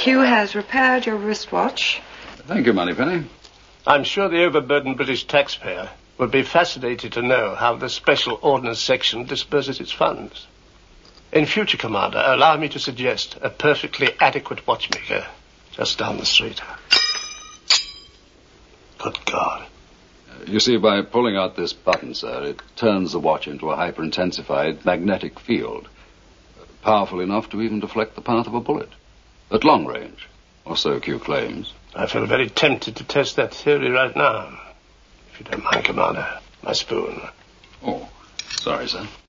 Q has repaired your wristwatch. Thank you, Moneypenny. I'm sure the overburdened British taxpayer would be fascinated to know how the Special Ordnance Section disperses its funds. In future, Commander, allow me to suggest a perfectly adequate watchmaker just down the street. Good God. You see, by pulling out this button, sir, it turns the watch into a hyper-intensified magnetic field, powerful enough to even deflect the path of a bullet. At long range, or so Q claims. I feel very tempted to test that theory right now. If you don't mind, Commander, my spoon. Oh, sorry, sir.